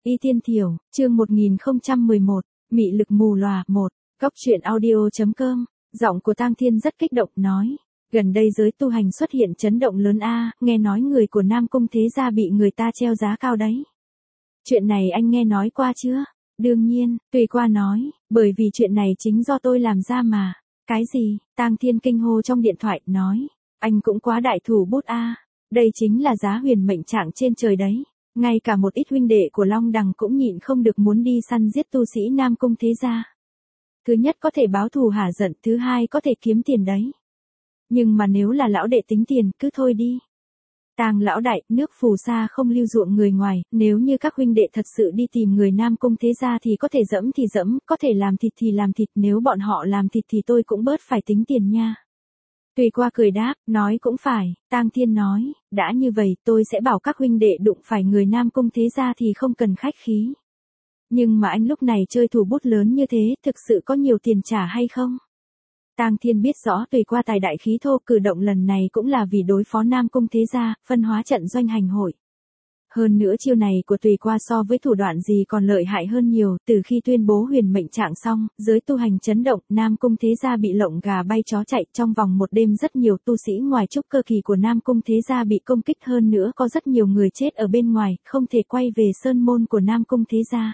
Y Tiên Thiểu, chương 1011, Mị lực mù lòa 1, Góc truyện audio.com, giọng của Tang Thiên rất kích động nói. Gần đây giới tu hành xuất hiện chấn động lớn nghe nói người của Nam Cung Thế Gia bị người ta treo giá cao đấy. Chuyện này anh nghe nói qua chưa? Đương nhiên, Tùy Qua nói, bởi vì chuyện này chính do tôi làm ra mà. Cái gì? Tang Thiên kinh hô trong điện thoại, nói. Anh cũng quá đại thủ bút đây chính là giá huyền mệnh trạng trên trời đấy. Ngay cả một ít huynh đệ của Long Đằng cũng nhịn không được muốn đi săn giết tu sĩ Nam Cung Thế Gia. Thứ nhất có thể báo thù hả giận, thứ hai có thể kiếm tiền đấy. Nhưng mà nếu là lão đệ tính tiền, cứ thôi đi. Tang lão đại, nước phù sa không lưu ruộng người ngoài, nếu như các huynh đệ thật sự đi tìm người Nam Cung Thế Gia thì có thể dẫm thì dẫm, có thể làm thịt thì làm thịt, nếu bọn họ làm thịt thì tôi cũng bớt phải tính tiền nha. Tùy Qua cười đáp, nói cũng phải. Tang Thiên nói, đã như vậy tôi sẽ bảo các huynh đệ đụng phải người Nam Cung Thế Gia thì không cần khách khí. Nhưng mà anh lúc này chơi thủ bút lớn như thế, thực sự có nhiều tiền trả hay không? Tang Thiên biết rõ Tùy Qua tài đại khí thô, cử động lần này cũng là vì đối phó Nam Cung Thế Gia, phân hóa trận doanh hành hội. Hơn nữa chiêu này của Tùy Qua so với thủ đoạn gì còn lợi hại hơn nhiều, từ khi tuyên bố huyền mệnh trạng xong, giới tu hành chấn động, Nam Cung Thế Gia bị lộng gà bay chó chạy, trong vòng một đêm rất nhiều tu sĩ ngoài trúc cơ kỳ của Nam Cung Thế Gia bị công kích, hơn nữa có rất nhiều người chết ở bên ngoài, không thể quay về sơn môn của Nam Cung Thế Gia.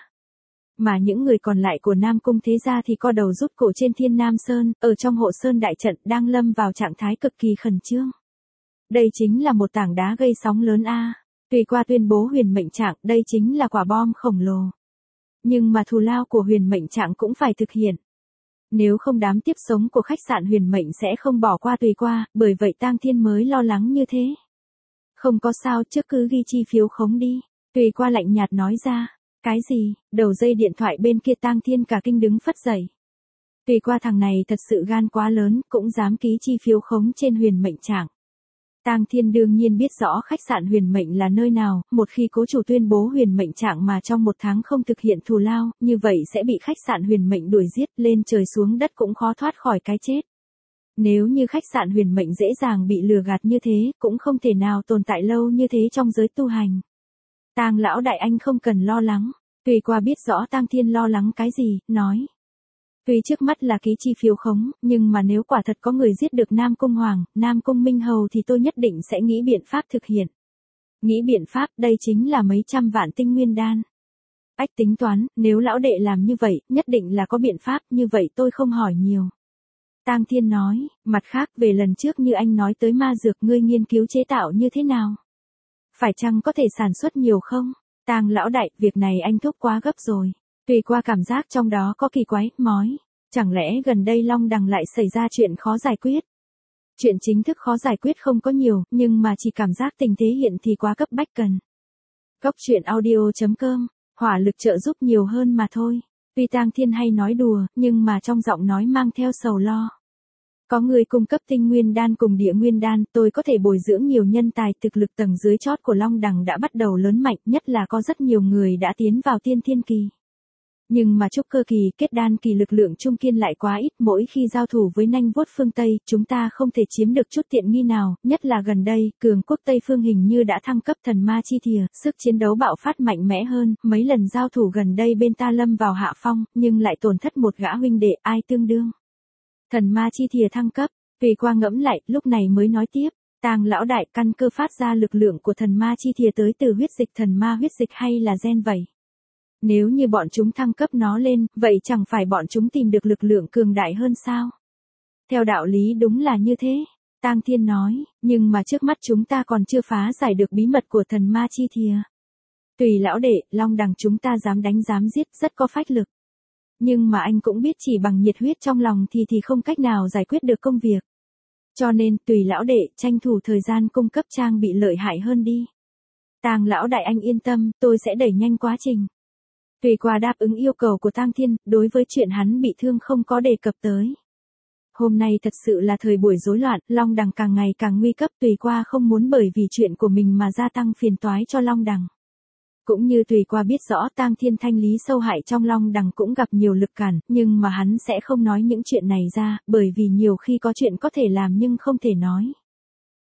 Mà những người còn lại của Nam Cung Thế Gia thì co đầu rút cổ trên Thiên Nam Sơn, ở trong hộ sơn đại trận đang lâm vào trạng thái cực kỳ khẩn trương. Đây chính là một tảng đá gây sóng lớn Tùy Qua tuyên bố huyền mệnh trạng, đây chính là quả bom khổng lồ. Nhưng mà thù lao của huyền mệnh trạng cũng phải thực hiện. Nếu không đám tiếp sống của khách sạn huyền mệnh sẽ không bỏ qua Tùy Qua, bởi vậy Tang Thiên mới lo lắng như thế. Không có sao, trước cứ ghi chi phiếu khống đi. Tùy Qua lạnh nhạt nói ra. Cái gì? Đầu dây điện thoại bên kia Tang Thiên cả kinh đứng phất dậy. Tùy Qua thằng này thật sự gan quá lớn, cũng dám ký chi phiếu khống trên huyền mệnh trạng. Tang Thiên đương nhiên biết rõ khách sạn huyền mệnh là nơi nào, một khi cố chủ tuyên bố huyền mệnh trạng mà trong một tháng không thực hiện thù lao, như vậy sẽ bị khách sạn huyền mệnh đuổi giết, lên trời xuống đất cũng khó thoát khỏi cái chết. Nếu như khách sạn huyền mệnh dễ dàng bị lừa gạt như thế, cũng không thể nào tồn tại lâu như thế trong giới tu hành. Tang lão đại, anh không cần lo lắng. Tùy Qua biết rõ Tang Thiên lo lắng cái gì, nói. Tuy trước mắt là ký chi phiếu khống, nhưng mà nếu quả thật có người giết được Nam Cung Hoàng, Nam Cung Minh Hầu thì tôi nhất định sẽ nghĩ biện pháp thực hiện. Nghĩ biện pháp, đây chính là mấy trăm vạn tinh nguyên đan. Ách tính toán, nếu lão đệ làm như vậy, nhất định là có biện pháp, như vậy tôi không hỏi nhiều. Tang Thiên nói, mặt khác về lần trước như anh nói tới ma dược, ngươi nghiên cứu chế tạo như thế nào? Phải chăng có thể sản xuất nhiều không? Tang lão đại, việc này anh thúc quá gấp rồi. Tùy Qua cảm giác trong đó có kỳ quái, mói. Chẳng lẽ gần đây Long Đằng lại xảy ra chuyện khó giải quyết? Chuyện chính thức khó giải quyết không có nhiều, nhưng mà chỉ cảm giác tình thế hiện thì quá cấp bách cần. Góc truyện audio.com, hỏa lực trợ giúp nhiều hơn mà thôi. Tuy Tang Thiên hay nói đùa, nhưng mà trong giọng nói mang theo sầu lo. Có người cung cấp tinh nguyên đan cùng địa nguyên đan, tôi có thể bồi dưỡng nhiều nhân tài, thực lực tầng dưới chót của Long Đằng đã bắt đầu lớn mạnh, nhất là có rất nhiều người đã tiến vào tiên thiên kỳ. Nhưng mà trúc cơ kỳ, kết đan kỳ lực lượng trung kiên lại quá ít, mỗi khi giao thủ với nanh vuốt phương Tây, chúng ta không thể chiếm được chút tiện nghi nào, nhất là gần đây, cường quốc Tây phương hình như đã thăng cấp thần ma chi thìa, sức chiến đấu bạo phát mạnh mẽ hơn, mấy lần giao thủ gần đây bên ta lâm vào hạ phong, nhưng lại tổn thất một gã huynh đệ, ai tương đương. Thần ma chi thìa thăng cấp, Tùy Qua ngẫm lại, lúc này mới nói tiếp, Tang lão đại, căn cơ phát ra lực lượng của thần ma chi thìa tới từ huyết dịch thần ma huyết dịch hay là gen vậy? Nếu như bọn chúng thăng cấp nó lên, vậy chẳng phải bọn chúng tìm được lực lượng cường đại hơn sao? Theo đạo lý đúng là như thế, Tang Thiên nói, nhưng mà trước mắt chúng ta còn chưa phá giải được bí mật của thần ma chi thìa. Tùy lão đệ, Long Đằng chúng ta dám đánh dám giết, rất có phách lực. Nhưng mà anh cũng biết chỉ bằng nhiệt huyết trong lòng thì không cách nào giải quyết được công việc. Cho nên, Tùy lão đệ, tranh thủ thời gian cung cấp trang bị lợi hại hơn đi. Tang lão đại, anh yên tâm, tôi sẽ đẩy nhanh quá trình. Tùy Qua đáp ứng yêu cầu của Tang Thiên, đối với chuyện hắn bị thương không có đề cập tới. Hôm nay thật sự là thời buổi rối loạn, Long Đằng càng ngày càng nguy cấp, Tùy Qua không muốn bởi vì chuyện của mình mà gia tăng phiền toái cho Long Đằng. Cũng như Tùy Qua biết rõ Tang Thiên thanh lý sâu hại trong Long Đằng cũng gặp nhiều lực cản, nhưng mà hắn sẽ không nói những chuyện này ra, bởi vì nhiều khi có chuyện có thể làm nhưng không thể nói.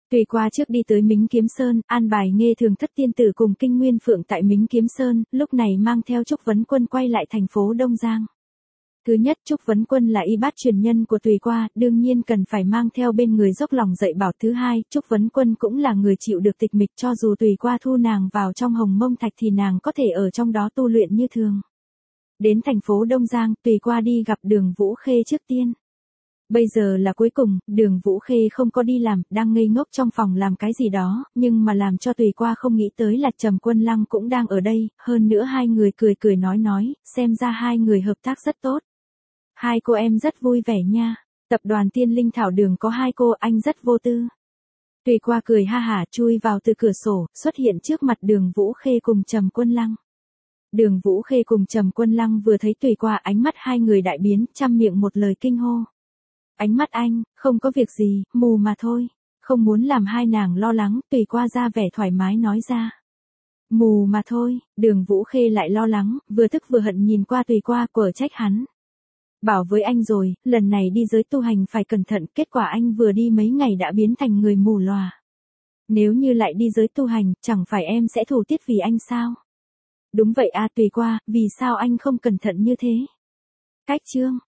Tùy qua trước đi tới Mính Kiếm Sơn, an bài Nghê Thường Thất tiên tử cùng Kinh Nguyên Phượng tại Mính Kiếm Sơn, lúc này mang theo Trúc Vấn Quân quay lại thành phố Đông Giang. Thứ nhất, Trúc Vấn Quân là y bát truyền nhân của Tùy qua, đương nhiên cần phải mang theo bên người dốc lòng dạy bảo. Thứ hai, Trúc Vấn Quân cũng là người chịu được tịch mịch, cho dù Tùy qua thu nàng vào trong Hồng Mông Thạch thì nàng có thể ở trong đó tu luyện như thường. Đến thành phố Đông Giang, Tùy qua đi gặp Đường Vũ Khê trước tiên. Bây giờ là cuối cùng, Đường Vũ Khê không có đi làm, đang ngây ngốc trong phòng làm cái gì đó, nhưng mà làm cho Tùy qua không nghĩ tới là Trầm Quân Lăng cũng đang ở đây, hơn nữa hai người cười cười nói, xem ra hai người hợp tác rất tốt. Hai cô em rất vui vẻ nha, tập đoàn Tiên Linh Thảo Đường có hai cô, anh rất vô tư. Tùy qua cười ha hả chui vào từ cửa sổ, xuất hiện trước mặt Đường Vũ Khê cùng Trầm Quân Lăng. Đường Vũ Khê cùng Trầm Quân Lăng vừa thấy Tùy qua, ánh mắt hai người đại biến, trăm miệng một lời kinh hô. Ánh mắt anh, không có việc gì, mù mà thôi. Không muốn làm hai nàng lo lắng, Tùy qua ra vẻ thoải mái nói ra. Mù mà thôi, Đường Vũ Khê lại lo lắng, vừa tức vừa hận nhìn qua Tùy qua, quở trách hắn. Bảo với anh rồi, lần này đi giới tu hành phải cẩn thận, kết quả anh vừa đi mấy ngày đã biến thành người mù lòa. Nếu như lại đi giới tu hành, chẳng phải em sẽ thủ tiết vì anh sao? Đúng vậy à, Tùy qua, vì sao anh không cẩn thận như thế? Cách chương